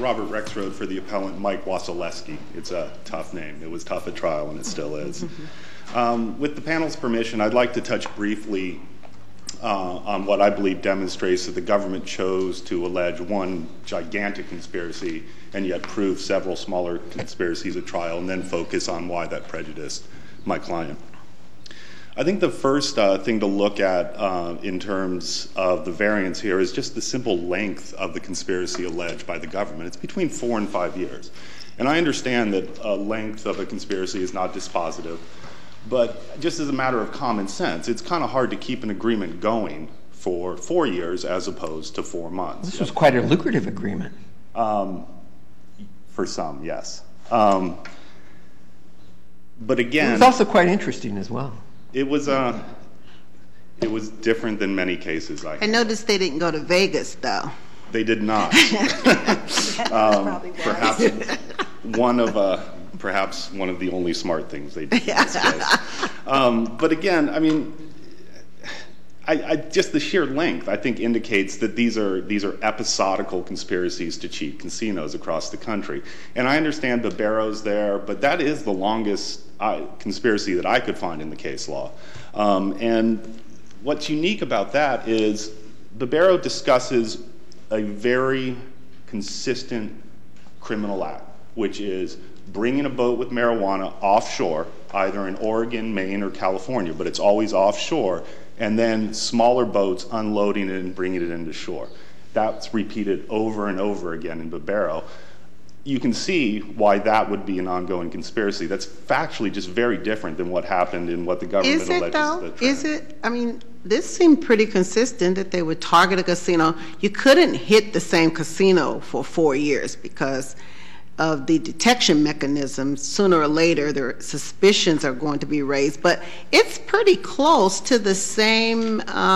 Robert Rexroad for the appellant Mike Wasilewski. It's a tough name. It was tough at trial, and it still is. With the panel's permission, I'd like to touch briefly on what I believe demonstrates that the government chose to allege one gigantic conspiracy and yet prove several smaller conspiracies at trial, and then focus on why that prejudiced my client. I think the first thing to look at in terms of the variance here is just the simple length of the conspiracy alleged by the government. It's between 4 and 5 years. And I understand that length of a conspiracy is not dispositive, but just as a matter of common sense, it's kind of hard to keep an agreement going for 4 years as opposed to 4 months. This was quite a lucrative agreement. For some, yes. But again... It was also quite interesting as well. It was different than many cases I noticed they didn't go to Vegas, though. They did not. Perhaps one of the only smart things they did in this case. But again, I mean, I just the sheer length, I think, indicates that these are episodical conspiracies to cheat casinos across the country. And I understand Barrows there, but that is the longest conspiracy that I could find in the case law. And what's unique about that is Barrow discusses a very consistent criminal act, which is bringing a boat with marijuana offshore, either in Oregon, Maine, or California, but it's always offshore, and then smaller boats unloading it and bringing it into shore. That's repeated over and over again in Barrow. You can see why that would be an ongoing conspiracy. That's factually just very different than what happened in what the government alleges. Is it, though? Is it? I mean, this seemed pretty consistent that they would target a casino. You couldn't hit the same casino for 4 years because of the detection mechanisms. Sooner or later, their suspicions are going to be raised. But it's pretty close to the same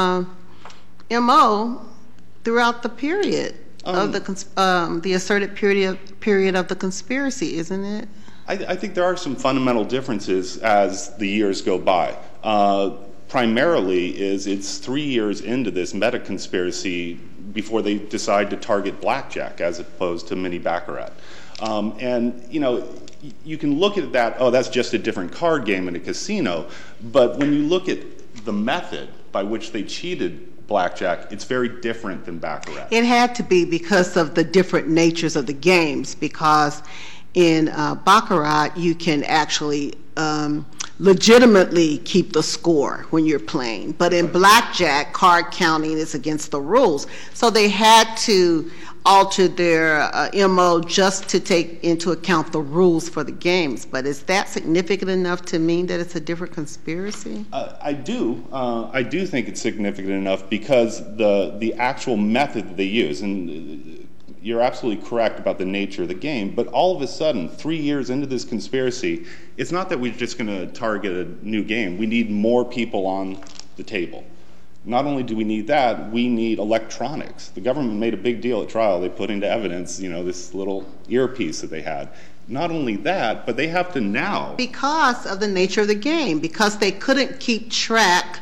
MO throughout the period. Of the asserted period of the conspiracy, isn't it? I think there are some fundamental differences as the years go by. Primarily it's 3 years into this meta conspiracy before they decide to target blackjack as opposed to mini baccarat. And you can look at that, that's just a different card game in a casino, but when you look at the method by which they cheated blackjack, it's very different than baccarat. It had to be because of the different natures of the games, because in baccarat you can actually legitimately keep the score when you're playing, but in blackjack, card counting is against the rules. So they had to alter their MO just to take into account the rules for the games. But is that significant enough to mean that it's a different conspiracy? I do think it's significant enough because the actual method that they use, and you're absolutely correct about the nature of the game, but all of a sudden, 3 years into this conspiracy, it's not that we're just going to target a new game. We need more people on the table. Not only do we need that, we need electronics. The government made a big deal at trial. They put into evidence, this little earpiece that they had. Not only that, but they have to now. Because of the nature of the game, because they couldn't keep track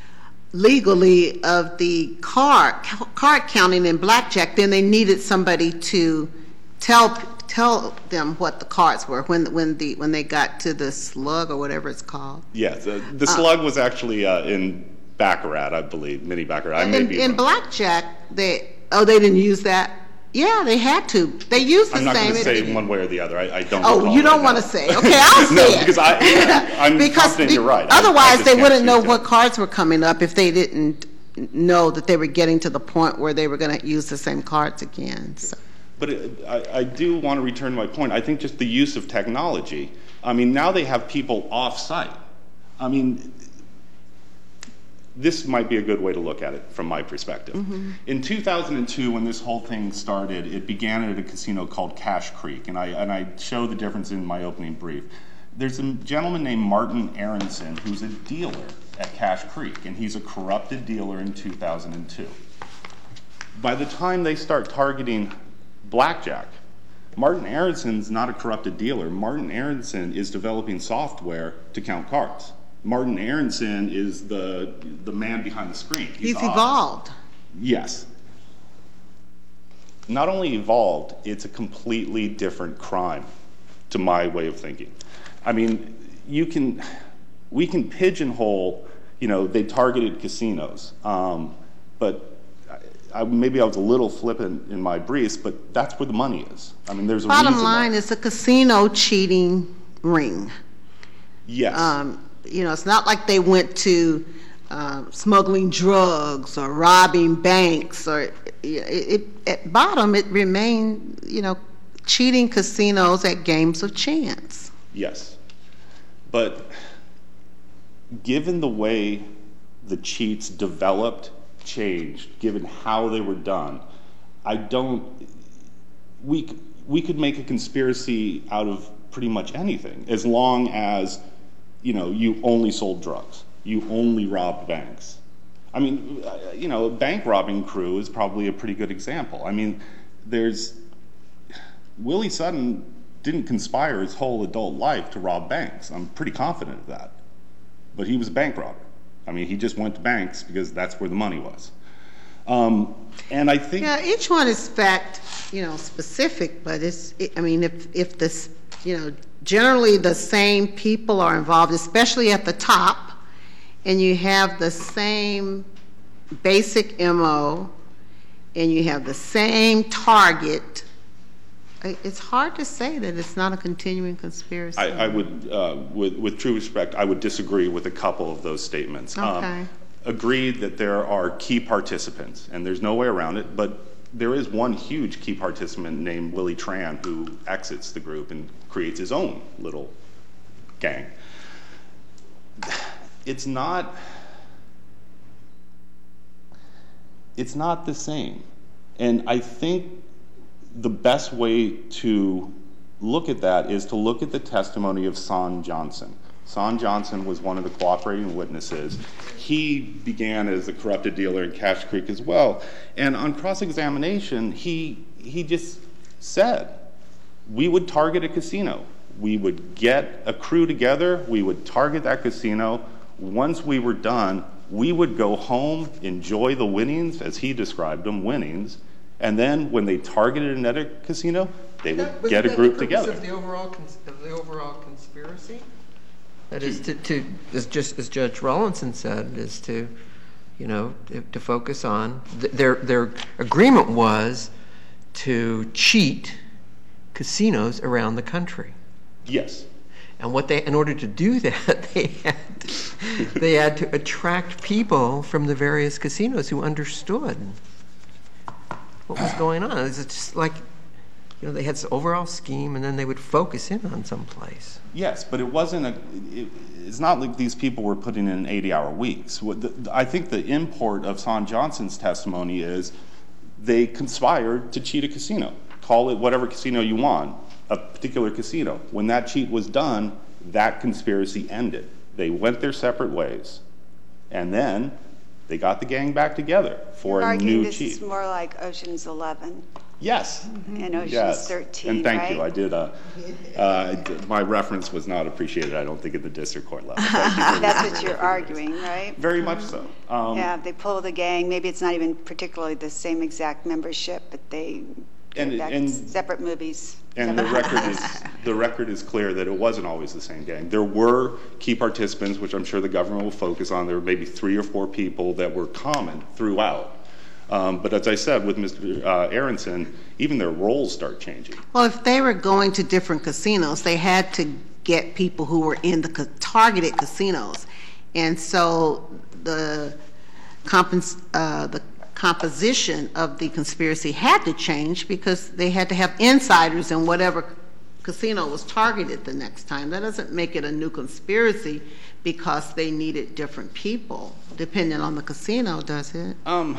legally of the card counting in blackjack, then they needed somebody to tell them what the cards were when they got to the slug or whatever it's called. Yes, the slug was actually in baccarat, I believe, mini baccarat. In blackjack, they didn't use that. Yeah, they had to. They used the same. I'm not going to say one way or the other. I don't. Oh, you don't want to say? Okay, I'll say it. No, because I'm confident you're right. Otherwise, they wouldn't know what cards were coming up if they didn't know that they were getting to the point where they were going to use the same cards again. So. But I do want to return to my point. I think just the use of technology. I mean, now they have people off-site. I mean, this might be a good way to look at it from my perspective. Mm-hmm. In 2002, when this whole thing started, it began at a casino called Cache Creek, and I show the difference in my opening brief. There's a gentleman named Martin Aronson who's a dealer at Cache Creek, and he's a corrupted dealer in 2002. By the time they start targeting blackjack, Martin Aronson's not a corrupted dealer. Martin Aronson is developing software to count cards. Martin Aronson is the man behind the screen. He's evolved. Yes. not only evolved, it's a completely different crime to my way of thinking. I mean, we can pigeonhole, they targeted casinos, but maybe I was a little flippant in my briefs, but that's where the money is. I mean, there's a reason. Bottom line, it's a casino cheating ring. Yes. It's not like they went to smuggling drugs or robbing banks, or at bottom it remained, cheating casinos at games of chance. Yes. But given the way the cheats developed, changed, given how they were done, we could make a conspiracy out of pretty much anything, as long as, you only sold drugs, you only robbed banks. I mean, a bank robbing crew is probably a pretty good example. I mean, Willie Sutton didn't conspire his whole adult life to rob banks. I'm pretty confident of that. But he was a bank robber. I mean, he just went to banks because that's where the money was. And I think... Yeah, each one is fact, specific, but if this, generally the same people are involved, especially at the top, and you have the same basic MO, and you have the same target, it's hard to say that it's not a continuing conspiracy. I would, with true respect, I would disagree with a couple of those statements. Okay. Agreed that there are key participants, and there's no way around it, but there is one huge key participant named Willie Tran who exits the group and creates his own little gang. It's not the same. And I think the best way to look at that is to look at the testimony of Son Johnson. Son Johnson was one of the cooperating witnesses. He began as a corrupted dealer in Cache Creek as well. And on cross-examination, he just said, we would target a casino. We would get a crew together. We would target that casino. Once we were done, we would go home, enjoy the winnings, as he described them, winnings. And then when they targeted another casino, they would get a group together. Was that the purpose of the overall conspiracy? That is as Judge Rawlinson said, is to focus on their agreement was to cheat casinos around the country. Yes. And in order to do that, they had to attract people from the various casinos who understood what was going on. It's just like, they had this overall scheme, and then they would focus in on some place. Yes, but it's not like these people were putting in 80-hour weeks. I think the import of Son Johnson's testimony is they conspired to cheat a casino. Call it whatever casino you want, a particular casino. When that cheat was done, that conspiracy ended. They went their separate ways. And then they got the gang back together for a new cheat. This is more like Ocean's 11. Yes. And Ocean's 13, and thank right? you. I did. My reference was not appreciated, I don't think, at the district court level. Thank you. That's what you're arguing, right? Very much so. Yeah, they pull the gang. Maybe it's not even particularly the same exact membership, but they and separate movies. And the record is clear that it wasn't always the same gang. There were key participants, which I'm sure the government will focus on. There were maybe 3 or 4 people that were common throughout. But as I said, with Mr. Aronson, even their roles start changing. Well, if they were going to different casinos, they had to get people who were in the targeted casinos. And so the composition of the conspiracy had to change because they had to have insiders in whatever casino was targeted the next time. That doesn't make it a new conspiracy because they needed different people, depending on the casino, does it?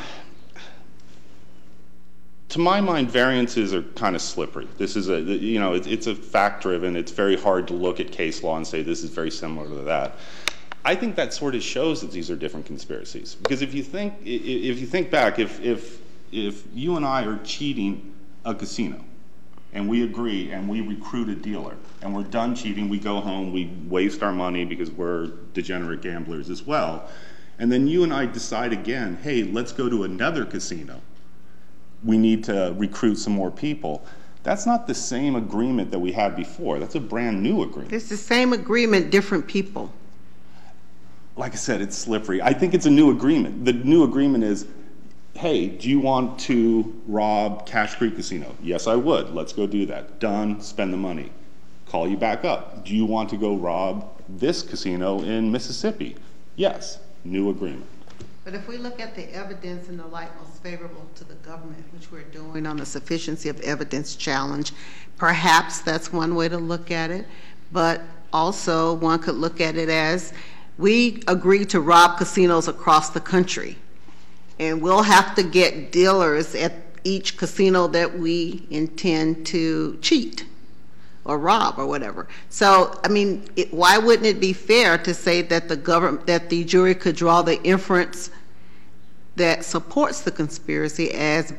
To my mind, variances are kind of slippery. This is it's a fact-driven. It's very hard to look at case law and say this is very similar to that. I think that sort of shows that these are different conspiracies. Because if you think back, if you and I are cheating a casino, and we agree, and we recruit a dealer, and we're done cheating, we go home, we waste our money because we're degenerate gamblers as well, and then you and I decide again, hey, let's go to another casino. we need to recruit some more people. That's not the same agreement that we had before. That's a brand new agreement. It's the same agreement, different people. Like I said, it's slippery. I think it's a new agreement. The new agreement is, hey, do you want to rob Cache Creek Casino? Yes, I would. Let's go do that. Done. Spend the money. Call you back up. Do you want to go rob this casino in Mississippi? Yes. New agreement. But if we look at the evidence in the light most favorable to the government, which we're doing on the sufficiency of evidence challenge, perhaps that's one way to look at it. But also one could look at it as we agreed to rob casinos across the country. And we'll have to get dealers at each casino that we intend to cheat or rob or whatever. So, I mean, why wouldn't it be fair to say that the jury could draw the inference that supports the conspiracy as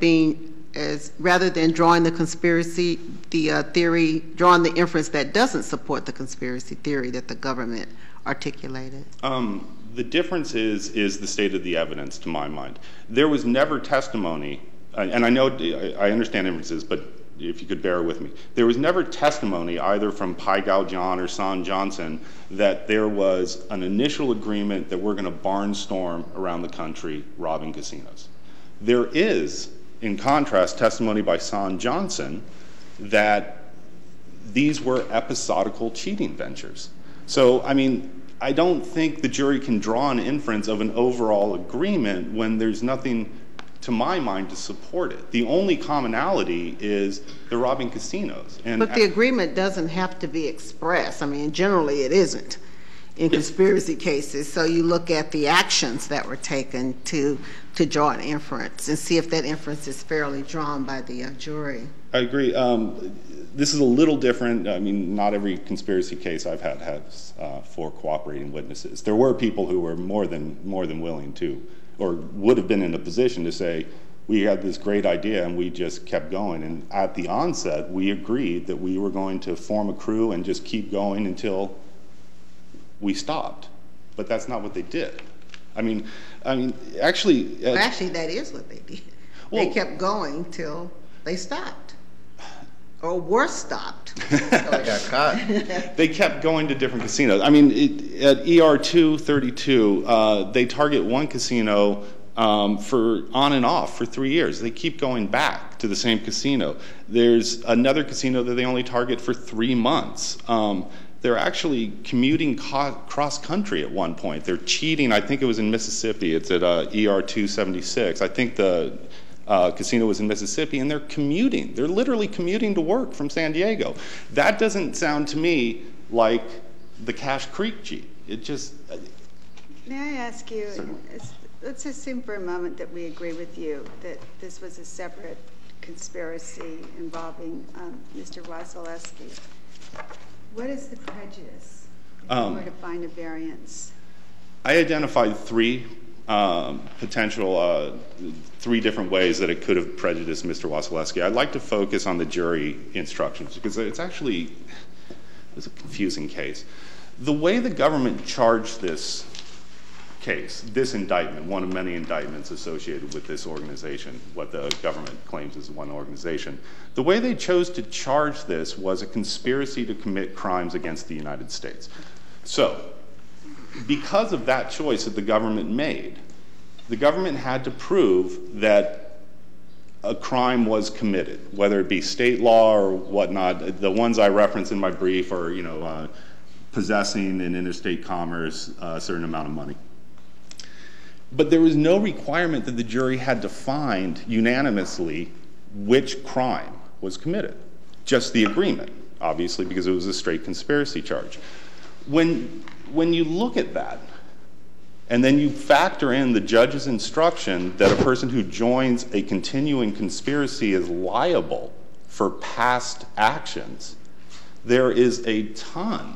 rather than drawing the conspiracy, theory, drawing the inference that doesn't support the conspiracy theory that the government articulated? The difference is the state of the evidence, to my mind. There was never testimony, and I understand inferences, but if you could bear with me, there was never testimony either from Pai Gao John or Son Johnson that there was an initial agreement that we're going to barnstorm around the country robbing casinos. There is, in contrast, testimony by Son Johnson that these were episodical cheating ventures. So, I mean, I don't think the jury can draw an inference of an overall agreement when there's nothing, to my mind, to support it. The only commonality is they're robbing casinos. But the agreement doesn't have to be expressed. I mean, generally it isn't in conspiracy cases. So you look at the actions that were taken to draw an inference and see if that inference is fairly drawn by the jury. I agree. This is a little different. I mean, not every conspiracy case I've had has 4 cooperating witnesses. There were people who were more than willing to, or would have been in a position to say, we had this great idea and we just kept going. And at the onset, we agreed that we were going to form a crew and just keep going until we stopped. But that's not what they did. Actually, that is what they did. Well, they kept going till they stopped. Or were stopped. Until they got caught. They kept going to different casinos. I mean, at ER 232, they target one casino for on and off for 3 years. They keep going back to the same casino. There's another casino that they only target for 3 months. They're actually commuting cross-country at one point. They're cheating. I think it was in Mississippi. It's at ER 276. I think the casino was in Mississippi, and they're commuting. They're literally commuting to work from San Diego. That doesn't sound to me like the Cache Creek cheat. It just... May I ask you, let's assume for a moment that we agree with you that this was a separate conspiracy involving Mr. Wasilewski. What is the prejudice if we were to find a variance? I identified 3 potential, 3 different ways that it could have prejudiced Mr. Wasilewski. I'd like to focus on the jury instructions because it's a confusing case. The way the government charged this case, this indictment, one of many indictments associated with this organization, what the government claims is one organization, the way they chose to charge this was a conspiracy to commit crimes against the United States. So, because of that choice that the government made, the government had to prove that a crime was committed, whether it be state law or whatnot. The ones I reference in my brief are, possessing in interstate commerce a certain amount of money. But there was no requirement that the jury had to find unanimously which crime was committed, just the agreement, obviously, because it was a straight conspiracy charge. When you look at that, and then you factor in the judge's instruction that a person who joins a continuing conspiracy is liable for past actions, there is a ton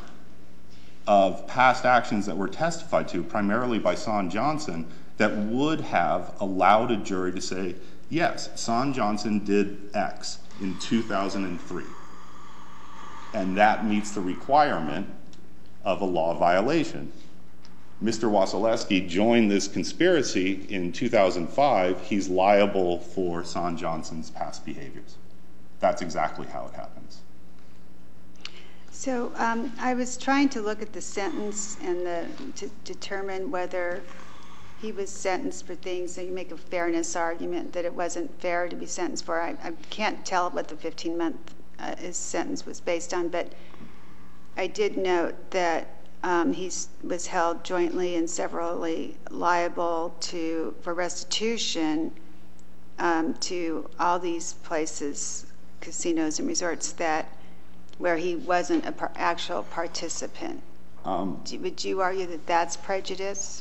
of past actions that were testified to, primarily by Son Johnson, that would have allowed a jury to say, yes, Son Johnson did X in 2003. And that meets the requirement of a law violation. Mr. Wasilewski joined this conspiracy in 2005, he's liable for Son Johnson's past behaviors. That's exactly how it happens. So I was trying to look at the sentence and to determine whether he was sentenced for things. So you make a fairness argument that it wasn't fair to be sentenced for. I can't tell what the 15-month his sentence was based on, but I did note that he was held jointly and severally liable for restitution to all these places, casinos and resorts, where he wasn't an actual participant. Would you argue that that's prejudice?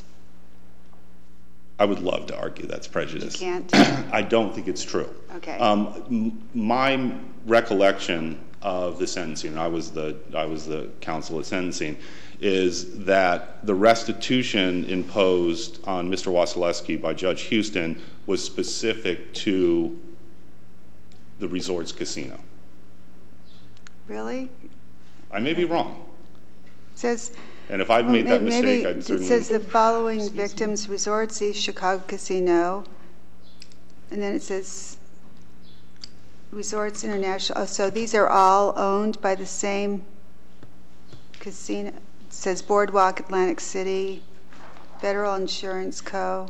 I would love to argue that's prejudice. You can't? I don't think it's true. Okay. My recollection of the sentencing, I was the counsel at sentencing, is that the restitution imposed on Mr. Wasilewski by Judge Houston was specific to the resort's casino. Really? I may be wrong. It says, And if I've made that mistake, I'd it certainly... says the following victims' resorts, East Chicago Casino, and then it says Resorts International. Oh, so these are all owned by the same casino. It says Boardwalk Atlantic City, Federal Insurance Co.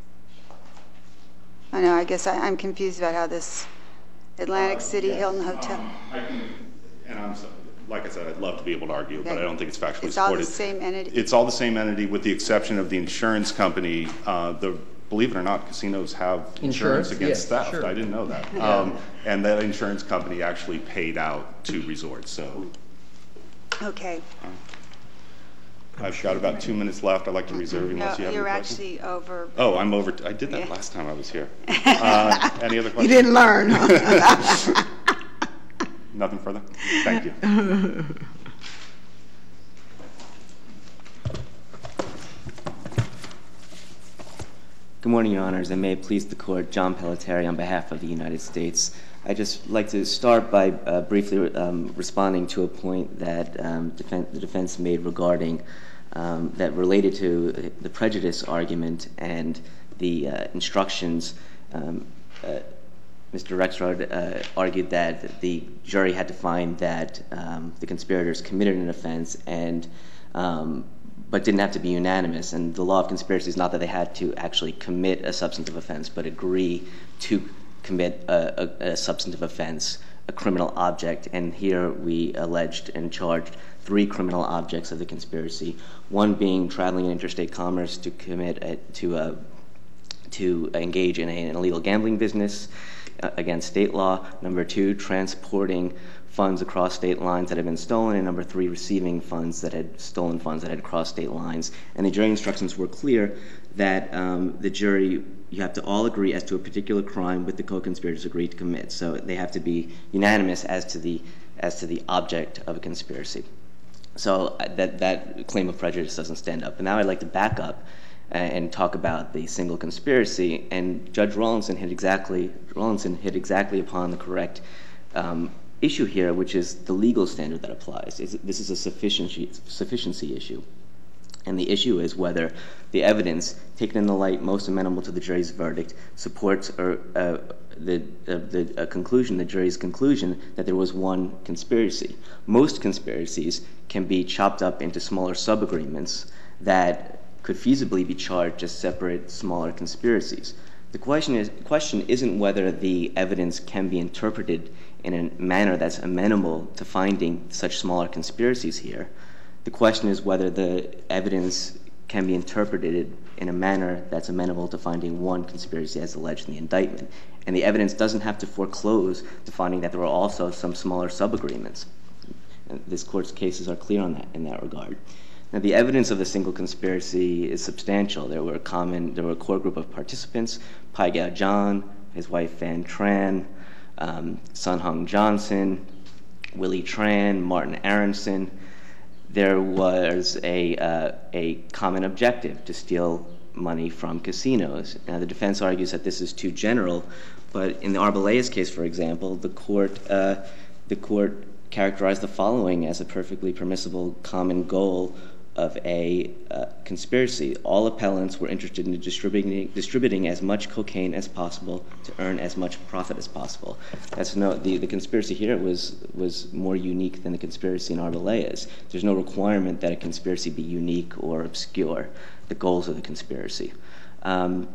I know, I guess I'm confused about how this Atlantic City Hilton Hotel. Like I said, I'd love to be able to argue, Okay. but I don't think it's factually It's all supported. the same entity? It's all the same entity with the exception of the insurance company. Believe it or not, casinos have insurance against yes, theft. sure. I didn't know that. And that insurance company actually paid out to resorts. So Okay. I've got about 2 minutes left. I'd like to reserve unless you have any You're questions. actually over. Oh, I'm over. I did that Yeah. last time I was here. Any other questions? You didn't learn, huh? Nothing further? Thank you. Good morning, Your Honors, and may it please the Court, John Pelletieri on behalf of the United States. I'd just like to start by briefly responding to a point that the defense made regarding that related to the prejudice argument and the instructions. Mr. Rexrod argued that the jury had to find that the conspirators committed an offense but didn't have to be unanimous. And the law of conspiracy is not that they had to actually commit a substantive offense, but agree to commit a substantive offense, a criminal object. And here we alleged and charged 3 criminal objects of the conspiracy, one being traveling in interstate commerce to to engage in an illegal gambling business against state law. Number 2, transporting funds across state lines that had been stolen, and number 3, receiving stolen funds that had crossed state lines. And the jury instructions were clear that the jury, you have to all agree as to a particular crime with the co-conspirators agreed to commit. So they have to be unanimous as to the object of a conspiracy. So that claim of prejudice doesn't stand up. And now I'd like to back up and talk about the single conspiracy. And Judge Rawlinson hit exactly upon the correct issue here, which is the legal standard that applies. This is a sufficiency issue. And the issue is whether the evidence, taken in the light most amenable to the jury's verdict, supports the conclusion, the jury's conclusion, that there was one conspiracy. Most conspiracies can be chopped up into smaller sub-agreements that could feasibly be charged as separate, smaller conspiracies. The question isn't whether the evidence can be interpreted in a manner that's amenable to finding such smaller conspiracies here. The question is whether the evidence can be interpreted in a manner that's amenable to finding one conspiracy as alleged in the indictment. And the evidence doesn't have to foreclose to finding that there were also some smaller sub-agreements. And this Court's cases are clear on that in that regard. Now, the evidence of the single conspiracy is substantial. There were a core group of participants: Pai Gao John, his wife Van Tran, Sun Hung Johnson, Willie Tran, Martin Aronson. There was a common objective: to steal money from casinos. Now, the defense argues that this is too general, but in the Arbelaez case, for example, the court characterized the following as a perfectly permissible common goal a conspiracy. All appellants were interested in distributing as much cocaine as possible to earn as much profit as possible. The conspiracy here was more unique than the conspiracy in Arbeláez. There's no requirement that a conspiracy be unique or obscure. The goals of the conspiracy. And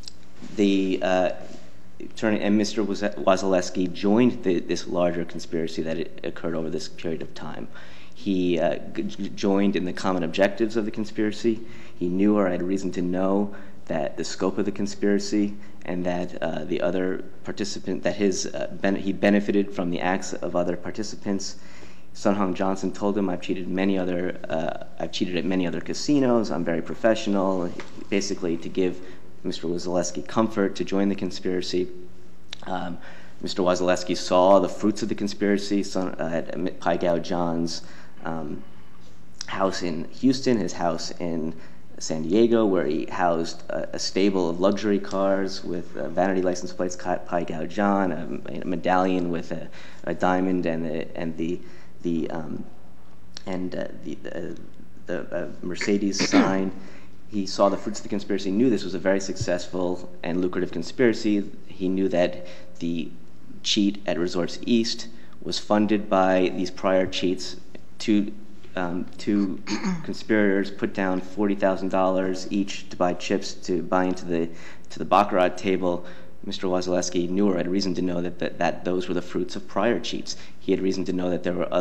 Mr. Wasilewski joined this larger conspiracy that occurred over this period of time. He joined in the common objectives of the conspiracy. He knew or had reason to know that the scope of the conspiracy and that the other participant, that he benefited from the acts of other participants. Sun Hong Johnson told him, I've cheated at many other casinos, I'm very professional, basically to give Mr. Wasilewski comfort to join the conspiracy. Mr. Wasilewski saw the fruits of the conspiracy at Pai Gao John's house in Houston, his house in San Diego, where he housed a stable of luxury cars with vanity license plates, Pai Gao John, a medallion with a diamond and the Mercedes sign. He saw the fruits of the conspiracy, knew this was a very successful and lucrative conspiracy. He knew that the cheat at Resorts East was funded by these prior cheats. Two conspirators put down $40,000 each to buy chips to buy into the baccarat table. Mr. Wasilewski knew or had reason to know that those were the fruits of prior cheats. He had reason to know that there were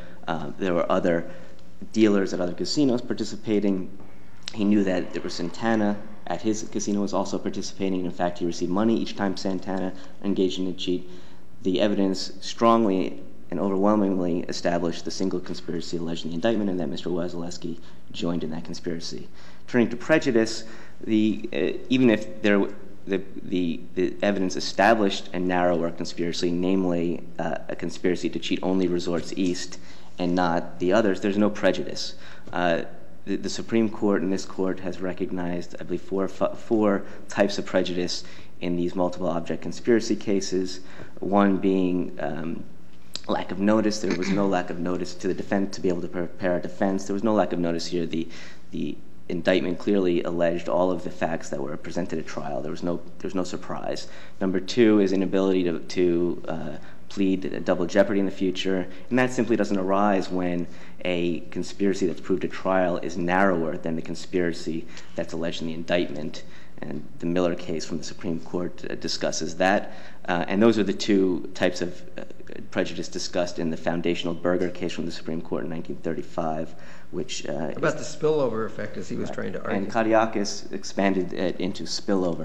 other dealers at other casinos participating. He knew that there was Santana at his casino was also participating. In fact, he received money each time Santana engaged in a cheat. The evidence strongly and overwhelmingly established the single conspiracy alleged in the indictment, and that Mr. Wasilewski joined in that conspiracy. Turning to prejudice, even if the evidence established a narrower conspiracy, namely a conspiracy to cheat only Resorts East and not the others, there's no prejudice. The Supreme Court and this court has recognized, I believe, four types of prejudice in these multiple object conspiracy cases. One being lack of notice. There was no lack of notice to the defendant to be able to prepare a defense. There was no lack of notice here. The indictment clearly alleged all of the facts that were presented at trial. There was no surprise. Number two is inability to plead double jeopardy in the future, and that simply doesn't arise when a conspiracy that's proved at trial is narrower than the conspiracy that's alleged in the indictment. And the Miller case from the Supreme Court discusses that. And those are the two types of prejudice discussed in the foundational Berger case from the Supreme Court in 1935, which about the spillover effect, as he was trying to argue. And Kadiakis expanded it into spillover,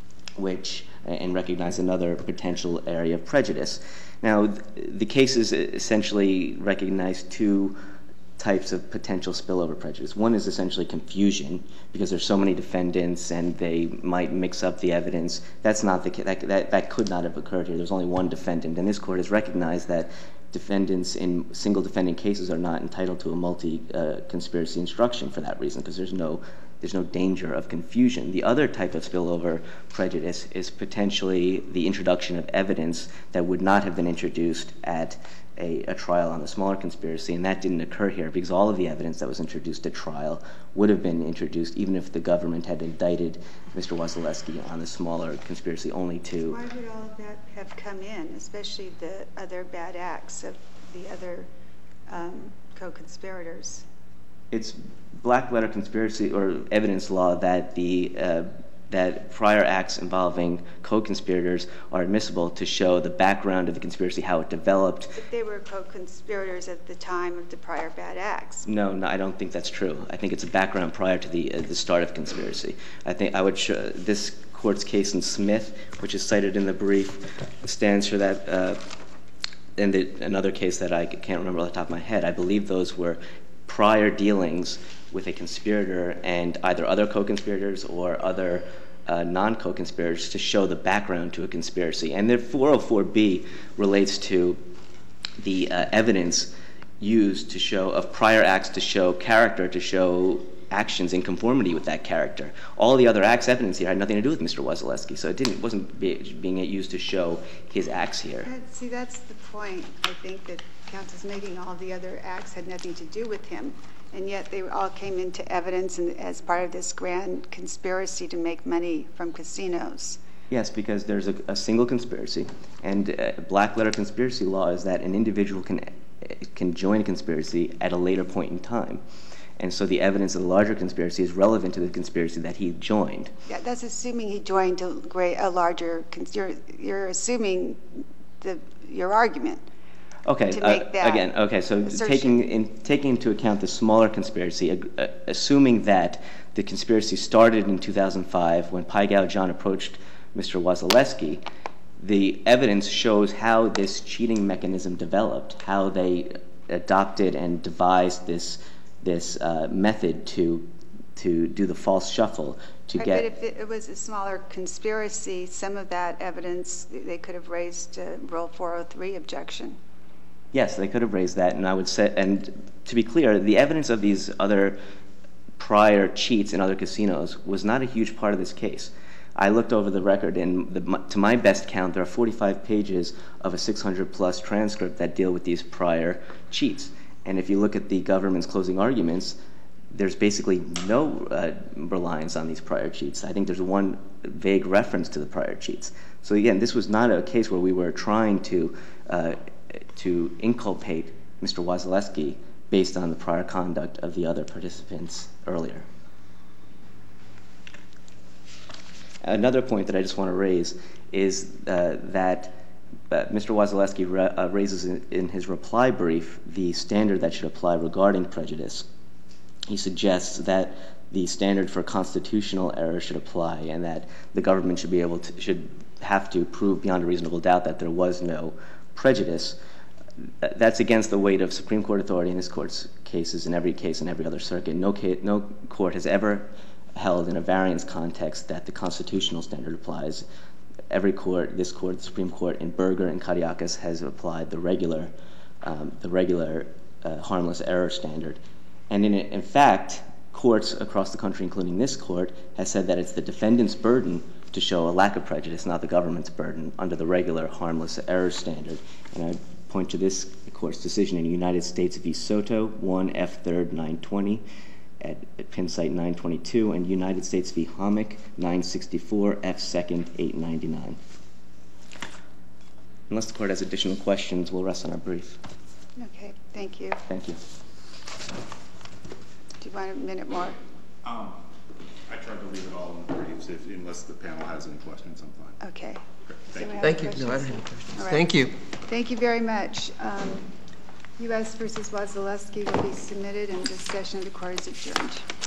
and recognized another potential area of prejudice. Now, the cases essentially recognize two types of potential spillover prejudice. One is essentially confusion, because there's so many defendants and they might mix up the evidence. That's not the that could not have occurred here. There's only one defendant, and this court has recognized that defendants in single defendant cases are not entitled to a multi-conspiracy instruction for that reason, because there's no danger of confusion. The other type of spillover prejudice is potentially the introduction of evidence that would not have been introduced at a trial on the smaller conspiracy, and that didn't occur here because all of the evidence that was introduced at trial would have been introduced even if the government had indicted Mr. Wasilewski on the smaller conspiracy only to... Why would all of that have come in, especially the other bad acts of the other co-conspirators? It's black letter conspiracy or evidence law that that prior acts involving co-conspirators are admissible to show the background of the conspiracy, how it developed. But they were co-conspirators at the time of the prior bad acts. No, I don't think that's true. I think it's a background prior to the start of conspiracy. I think I would show this court's case in Smith, which is cited in the brief, stands for that. And another case that I can't remember off the top of my head, I believe those were prior dealings with a conspirator and either other co-conspirators or other non-co-conspirators to show the background to a conspiracy. And the 404B relates to the evidence used to show of prior acts to show character, to show actions in conformity with that character. All the other acts evidence here had nothing to do with Mr. Wasilewski, so it wasn't being used to show his acts here. See, that's the point, I think, that counsel's making. All the other acts had nothing to do with him, and yet they all came into evidence as part of this grand conspiracy to make money from casinos. Yes, because there's a single conspiracy, and black letter conspiracy law is that an individual can join a conspiracy at a later point in time. And so the evidence of the larger conspiracy is relevant to the conspiracy that he joined. Yeah, that's assuming he joined a larger, you're assuming your argument. Okay, to make that again, okay, so taking into account the smaller conspiracy, assuming that the conspiracy started in 2005 when Pai Gao John approached Mr. Wasilewski, the evidence shows how this cheating mechanism developed, how they adopted and devised this method to do the false shuffle to get. But if it was a smaller conspiracy, some of that evidence they could have raised a Rule 403 objection. Yes, they could have raised that, and I would say, and to be clear, the evidence of these other prior cheats in other casinos was not a huge part of this case. I looked over the record, and to my best count, there are 45 pages of a 600-plus transcript that deal with these prior cheats. And if you look at the government's closing arguments, there's basically no reliance on these prior cheats. I think there's one vague reference to the prior cheats. So again, this was not a case where we were trying to inculpate Mr. Wasilewski based on the prior conduct of the other participants earlier. Another point that I just want to raise is that Mr. Wasilewski raises in his reply brief the standard that should apply regarding prejudice. He suggests that the standard for constitutional error should apply and that the government should have to prove beyond a reasonable doubt that there was no prejudice. That's against the weight of Supreme Court authority in this court's cases, in every case in every other circuit. No court has ever held in a variance context that the constitutional standard applies. Every court, this court, the Supreme Court, in Berger and Kariakis has applied the regular harmless error standard. And in fact, courts across the country, including this court, has said that it's the defendant's burden to show a lack of prejudice, not the government's burden, under the regular harmless error standard. And I point to this court's decision in United States v. Soto, 1 F. 3rd 920, at Penn site 922, and United States v. Homick, 964 F. 2nd 899. Unless the court has additional questions, we'll rest on our brief. Okay, thank you. Thank you. Do you want a minute more? I tried to leave it all in the briefs. Unless the panel has any questions, I'm fine. Okay. Thank you. No, I don't have any questions. Right. Thank you. Thank you very much. U.S. v. Wasilewski will be submitted, and this session of the court is adjourned.